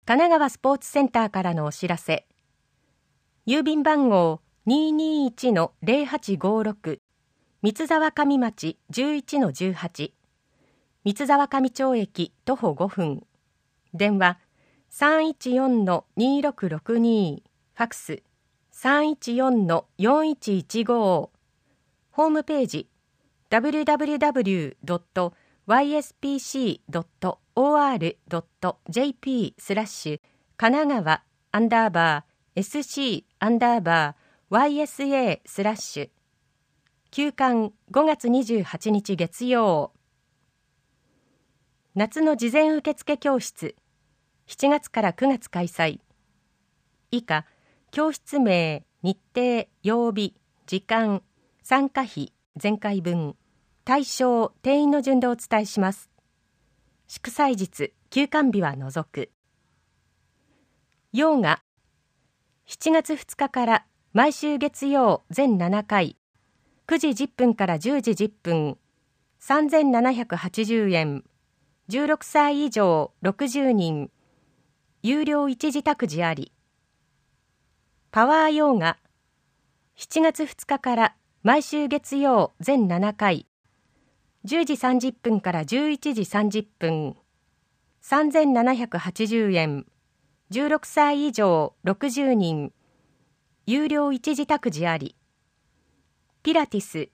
神奈川スポーツセンターからのお知らせ。郵便番号 221-0856 三沢上町 11-18 三沢上町駅徒歩5分。電話 314-2662 ファクス 314-4115。ホームページ www.yspc.or.jp 神奈川_SC_YSA/ 休刊5月28日月曜。夏の事前受付教室7月から9月開催。以下、教室名、日程、曜日、時間、参加費、前回分、対象、定員の順でお伝えします。祝祭日、休館日は除く。ヨーガ7月2日から毎週月曜全7回、9時10分から10時10分、3780円、16歳以上60人、有料一時託児あり。パワーヨーガ7月2日から毎週月曜全7回、10時30分から11時30分、3780円、16歳以上60人、有料一時託児あり。ピラティス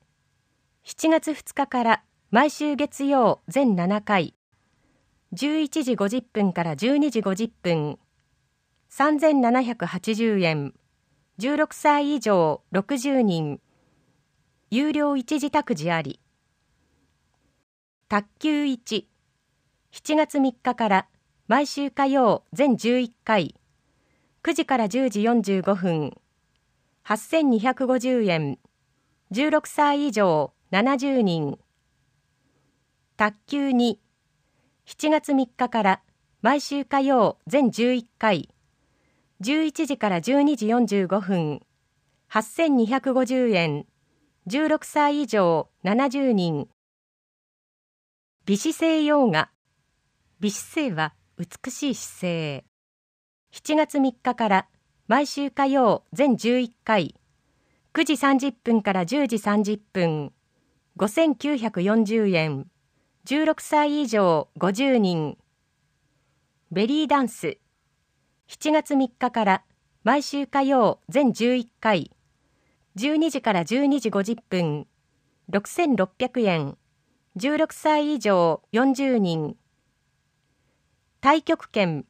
7月2日から毎週月曜全7回、11時50分から12時50分、3780円、16歳以上60人、有料一時託児あり。卓球1、7月3日から毎週火曜全11回、9時から10時45分、8250円、16歳以上70人。卓球2、7月3日から毎週火曜全11回、11時から12時45分、8250円、16歳以上70人。美姿勢ヨーガ美姿勢は美しい姿勢。7月3日から毎週火曜全11回、9時30分から10時30分、5940円、16歳以上50人。ベリーダンス7月3日から毎週火曜全11回、12時から12時50分、6600円、16歳以上40人。太極拳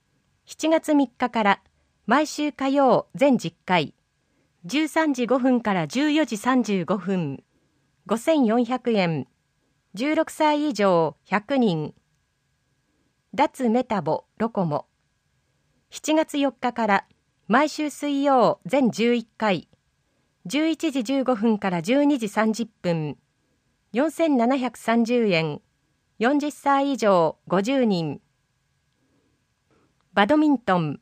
7月3日から毎週火曜全10回、13時5分から14時35分、5400円、16歳以上100人。脱メタボロコモ7月4日から毎週水曜全11回、11時15分から12時30分、4730円、40歳以上50人。バドミントン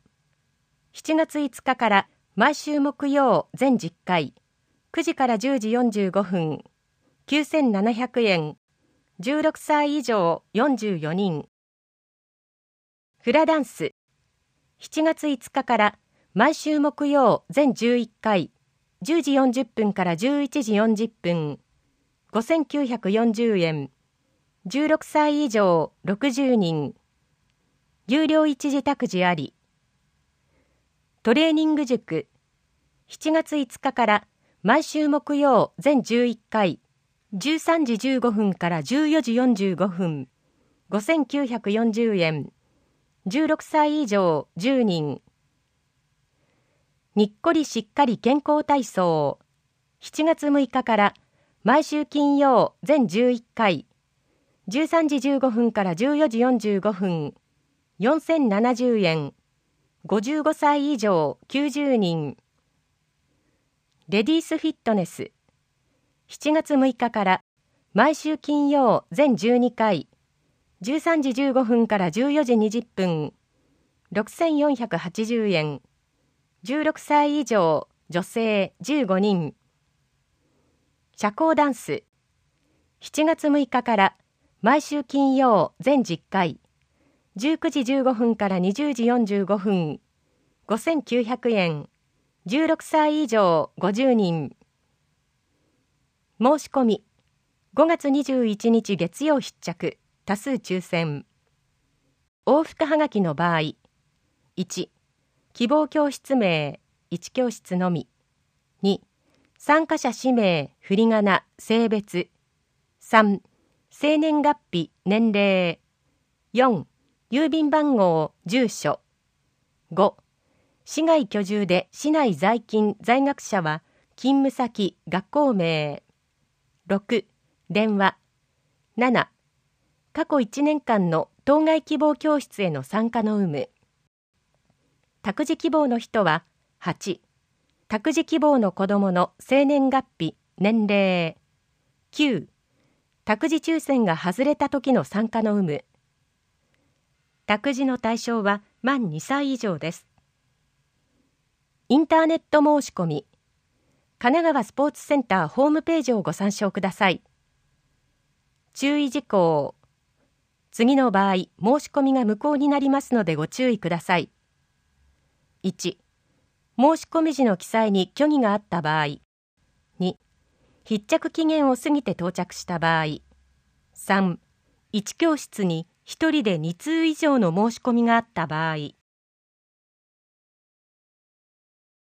7月5日から毎週木曜全10回、9時から10時45分、9700円、16歳以上44人。フラダンス7月5日から毎週木曜全11回、10時40分から11時40分、5940円、16歳以上60人。有料一時託児あり。トレーニング塾7月5日から毎週木曜全11回、13時15分から14時45分、5940円、16歳以上10人。にっこりしっかり健康体操7月6日から毎週金曜全11回、13時15分から14時45分、4070円、55歳以上90人。レディースフィットネス7月6日から毎週金曜全12回、13時15分から14時20分、6480円、16歳以上女性15人。社交ダンス7月6日から毎週金曜全10回、 19時15分から20時45分、5900円。16歳以上50人。申し込み、5月21日月曜必着、多数抽選。往復はがきの場合、1、希望教室名、1教室のみ。2、参加者氏名、振り仮名、性別。3、生年月日、年齢。4、郵便番号、住所。5、市外居住で市内在勤在学者は勤務先学校名。6、電話。7、過去1年間の当該希望教室への参加の有無。託児希望の人は8、託児希望の子どもの生年月日年齢。9、託児抽選が外れた時の参加の有無。託児の対象は満2歳以上です。インターネット申し込み、神奈川スポーツセンターホームページをご参照ください。注意事項。次の場合、申し込みが無効になりますのでご注意ください。1、申し込み時の記載に虚偽があった場合。2、必着期限を過ぎて到着した場合。3、1教室に1人で2通以上の申し込みがあった場合。